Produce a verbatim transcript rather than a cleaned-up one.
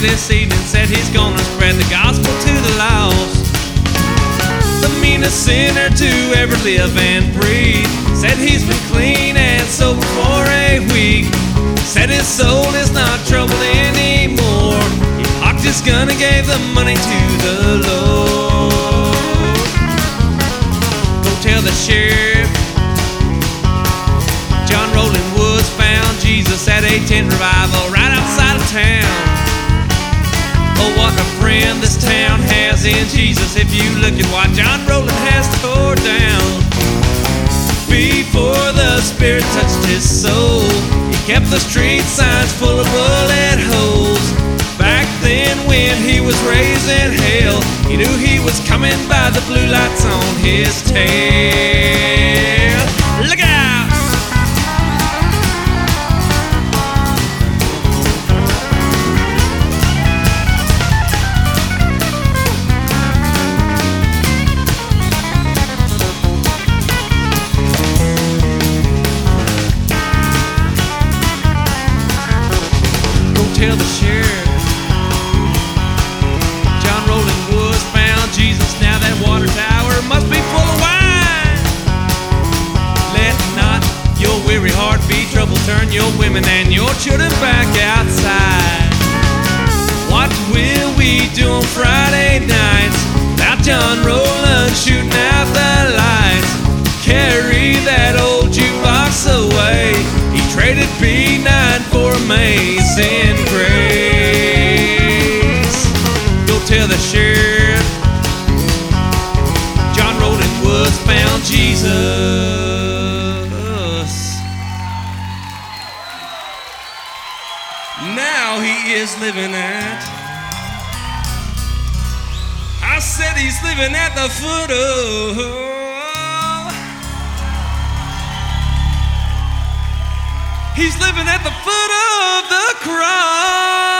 this evening said he's gonna spread the gospel to the lost. The meanest sinner to ever live and breathe said he's been clean and sober for a week. Said his soul is not troubled anymore. He locked his gun and gave the money to the Lord. Go tell the sheriff John Roland Woods found Jesus at a tent revival right outside of town. Oh, what a friend this town has in Jesus, if you look at what John Roland has tore down. Before the Spirit touched his soul, he kept the street signs full of bullet holes. Back then when he was raising hell, he knew he was coming by the blue lights on his tail. Look out! Tell the sheriff John Roland Woods found Jesus. Now that water tower must be full of wine. Let not your weary heart be troubled. Turn your women and your children back outside. What will we do on Friday nights without John Roland shooting out the lights? Carry that old jukebox away. He traded B nine for Amazing Grace. Go tell the sheriff John Roland Woods found Jesus. Now he is living at, I said he's living at the foot of, he's living at the foot of the cross.